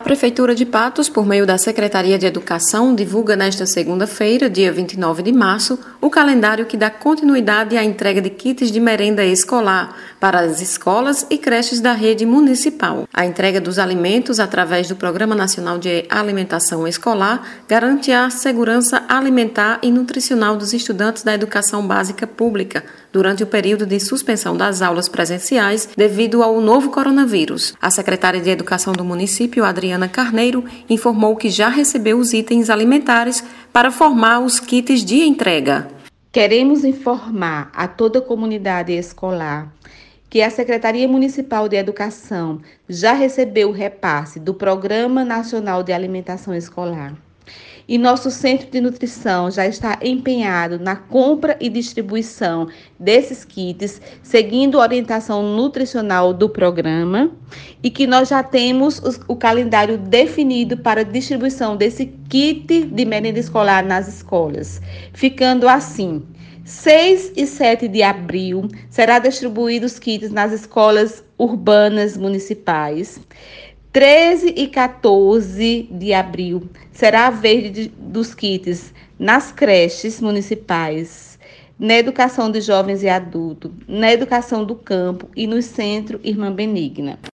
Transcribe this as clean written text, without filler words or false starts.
A Prefeitura de Patos, por meio da Secretaria de Educação, divulga nesta segunda-feira, dia 29 de março, o calendário que dá continuidade à entrega de kits de merenda escolar para as escolas e creches da rede municipal. A entrega dos alimentos através do Programa Nacional de Alimentação Escolar garante a segurança alimentar e nutricional dos estudantes da educação básica pública durante o período de suspensão das aulas presenciais devido ao novo coronavírus. A secretária de Educação do município, Adriana Carneiro, informou que já recebeu os itens alimentares para formar os kits de entrega. Queremos informar a toda a comunidade escolar que a Secretaria Municipal de Educação já recebeu o repasse do Programa Nacional de Alimentação Escolar. E nosso Centro de Nutrição já está empenhado na compra e distribuição desses kits, seguindo a orientação nutricional do programa, e que nós já temos o calendário definido para a distribuição desse kit de merenda escolar nas escolas. Ficando assim, 6 e 7 de abril será distribuídos os kits nas escolas urbanas municipais. 13 e 14 de abril será a vez dos kits nas creches municipais, na educação de jovens e adultos, na educação do campo e no Centro Irmã Benigna.